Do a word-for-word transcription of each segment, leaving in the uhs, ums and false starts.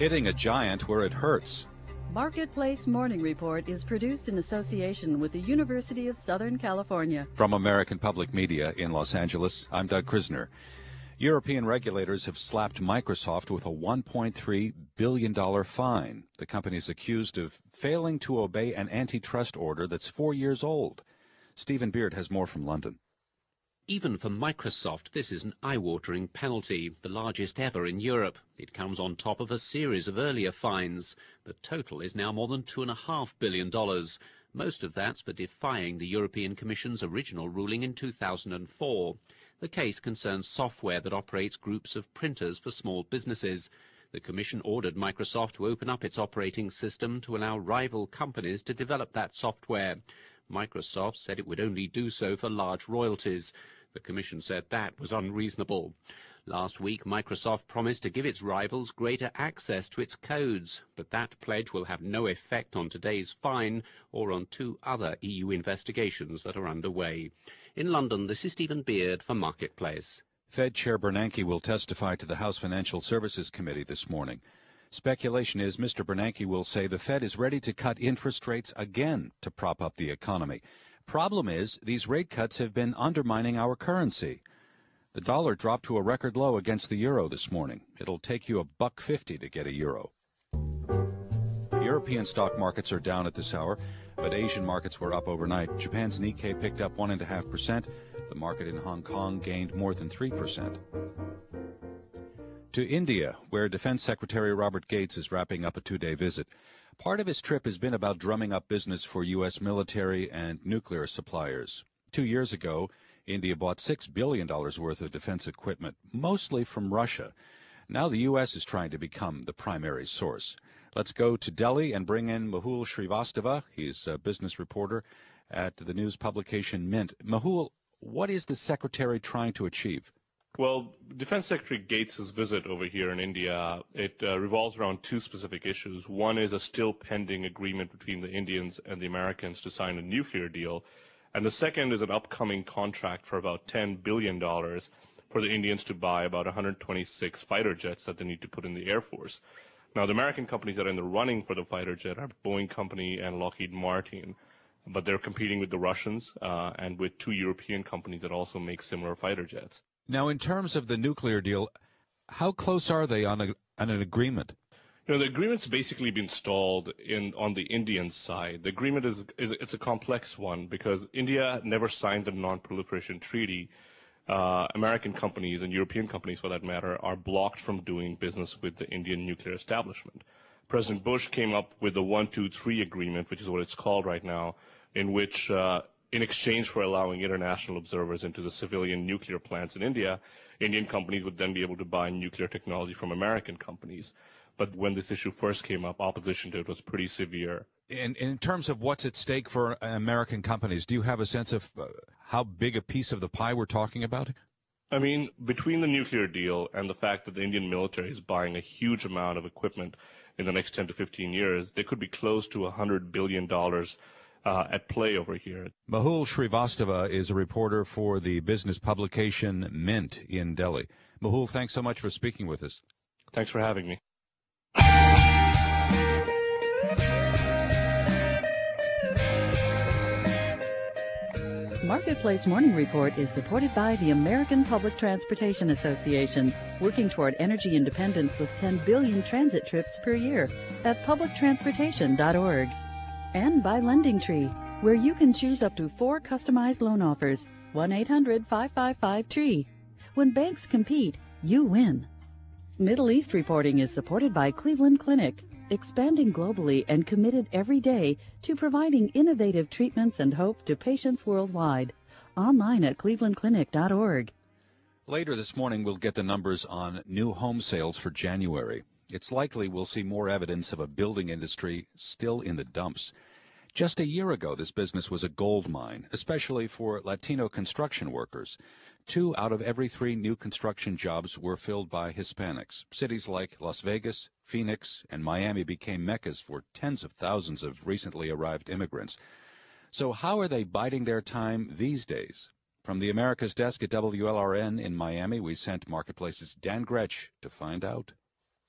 hitting a giant where it hurts. Marketplace Morning Report is produced in association with the University of Southern California. From American Public Media in Los Angeles, I'm Doug Krisner. European regulators have slapped Microsoft with a one point three billion dollars fine. The company is accused of failing to obey an antitrust order that's four years old. Stephen Beard has more from London. Even for Microsoft, this is an eye-watering penalty, the largest ever in Europe. It comes on top of a series of earlier fines. The total is now more than two point five billion dollars. Most of that's for defying the European Commission's original ruling in two thousand four. The case concerns software that operates groups of printers for small businesses. The Commission ordered Microsoft to open up its operating system to allow rival companies to develop that software. Microsoft said it would only do so for large royalties. The Commission said that was unreasonable. Last week, Microsoft promised to give its rivals greater access to its codes, but that pledge will have no effect on today's fine or on two other E U investigations that are underway. In London, this is Stephen Beard for Marketplace. Fed Chair Bernanke will testify to the House Financial Services Committee this morning. Speculation is Mister Bernanke will say the Fed is ready to cut interest rates again to prop up the economy. Problem is, these rate cuts have been undermining our currency. The dollar dropped to a record low against the euro this morning. It'll take you a buck fifty to get a euro. European stock markets are down at this hour, but Asian markets were up overnight. Japan's Nikkei picked up one point five percent. The market in Hong Kong gained more than three percent. To India, where Defense Secretary Robert Gates is wrapping up a two-day visit. Part of his trip has been about drumming up business for U S military and nuclear suppliers. Two years ago, India bought six billion dollars worth of defense equipment, mostly from Russia. Now the U S is trying to become the primary source. Let's go to Delhi and bring in Mehul Srivastava. He's a business reporter at the news publication Mint. Mehul, what is the secretary trying to achieve? Well, Defense Secretary Gates' visit over here in India, it uh, revolves around two specific issues. One is a still pending agreement between the Indians and the Americans to sign a nuclear deal. And the second is an upcoming contract for about ten billion dollars for the Indians to buy about one hundred twenty-six fighter jets that they need to put in the Air Force. Now, the American companies that are in the running for the fighter jet are Boeing Company and Lockheed Martin. But they're competing with the Russians uh, and with two European companies that also make similar fighter jets. Now, in terms of the nuclear deal, how close are they on, a, on an agreement? You know, the agreement's basically been stalled in on the Indian side. The agreement is, is it's a complex one because India never signed the non-proliferation treaty. Uh, American companies and European companies, for that matter, are blocked from doing business with the Indian nuclear establishment. President Bush came up with the one two three agreement, which is what it's called right now, in which uh, in exchange for allowing international observers into the civilian nuclear plants in India, Indian companies would then be able to buy nuclear technology from American companies. But when this issue first came up, opposition to it was pretty severe. In, in terms of what's at stake for American companies, do you have a sense of uh, how big a piece of the pie we're talking about? I mean, between the nuclear deal and the fact that the Indian military is buying a huge amount of equipment in the next ten to fifteen years, they could be close to one hundred billion dollars Uh, at play over here. Mehul Srivastava is a reporter for the business publication Mint in Delhi. Mehul, thanks so much for speaking with us. Thanks for having me. Marketplace Morning Report is supported by the American Public Transportation Association, working toward energy independence with ten billion transit trips per year at public transportation dot org. And by Lending Tree, where you can choose up to four customized loan offers. one eight hundred five five five tree. When banks compete, you win. Middle East reporting is supported by Cleveland Clinic, expanding globally and committed every day to providing innovative treatments and hope to patients worldwide. Online at cleveland clinic dot org. Later this morning, we'll get the numbers on new home sales for January. It's likely we'll see more evidence of a building industry still in the dumps. Just a year ago, this business was a gold mine, especially for Latino construction workers. Two out of every three new construction jobs were filled by Hispanics. Cities like Las Vegas, Phoenix, and Miami became meccas for tens of thousands of recently arrived immigrants. So how are they biding their time these days? From the America's Desk at W L R N in Miami, we sent Marketplace's Dan Gretsch to find out.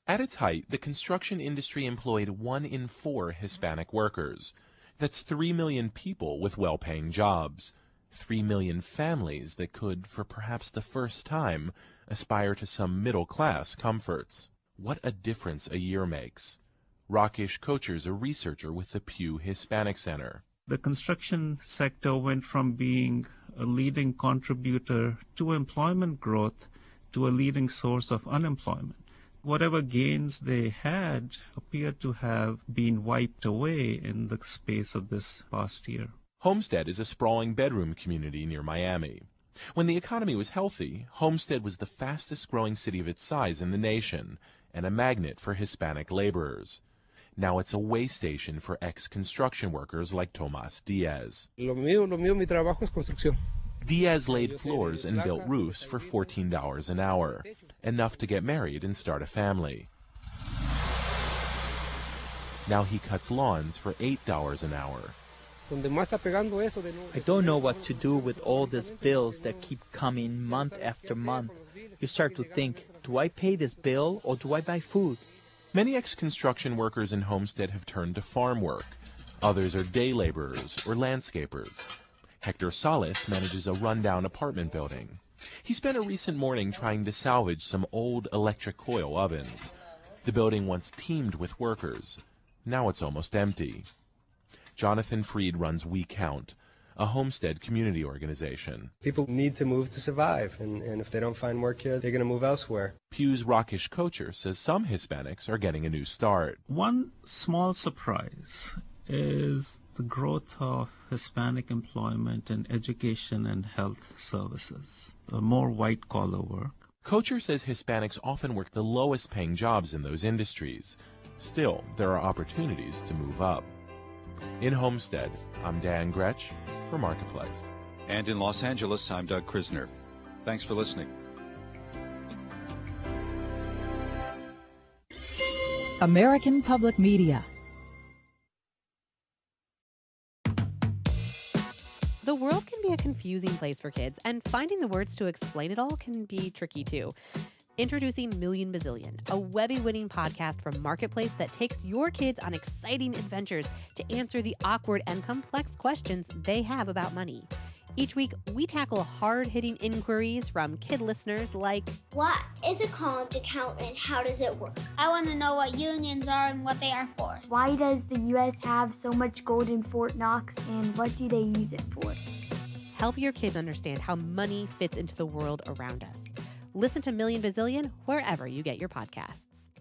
At its height, the construction industry employed one in four Hispanic workers. That's three million people with well-paying jobs. Three million families that could, for perhaps the first time, aspire to some middle-class comforts. What a difference a year makes. Rakesh Kocher's a researcher with the Pew Hispanic Center. The construction sector went from being a leading contributor to employment growth to a leading source of unemployment. Whatever gains they had appear to have been wiped away in the space of this past year. Homestead is a sprawling bedroom community near Miami. When the economy was healthy, Homestead was the fastest-growing city of its size in the nation and a magnet for Hispanic laborers. Now it's a way station for ex-construction workers like Tomas Diaz. Lo mío, lo mío, mi trabajo es construcción. Diaz laid floors and built roofs for fourteen dollars an hour, enough to get married and start a family. Now he cuts lawns for eight dollars an hour. I don't know what to do with all these bills that keep coming month after month. You start to think, do I pay this bill or do I buy food? Many ex-construction workers in Homestead have turned to farm work. Others are day laborers or landscapers. Hector Salas manages a rundown apartment building. He spent a recent morning trying to salvage some old electric coil ovens. The building once teemed with workers. Now it's almost empty. Jonathan Freed runs We Count, a Homestead community organization. People need to move to survive, and, and if they don't find work here, they're going to move elsewhere. Pew's Rakesh Kocher says some Hispanics are getting a new start. One small surprise is the growth of Hispanic employment in education and health services, more white-collar work. Kocher says Hispanics often work the lowest-paying jobs in those industries. Still, there are opportunities to move up. In Homestead, I'm Dan Gretsch for Marketplace. And in Los Angeles, I'm Doug Krisner. Thanks for listening. American Public Media. The world can be a confusing place for kids, and finding the words to explain it all can be tricky too. Introducing Million Bazillion, a Webby-winning podcast from Marketplace that takes your kids on exciting adventures to answer the awkward and complex questions they have about money. Each week, we tackle hard-hitting inquiries from kid listeners like, what is a college account and how does it work? I want to know what unions are and what they are for. Why does the U S have so much gold in Fort Knox and what do they use it for? Help your kids understand how money fits into the world around us. Listen to Million Bazillion wherever you get your podcasts.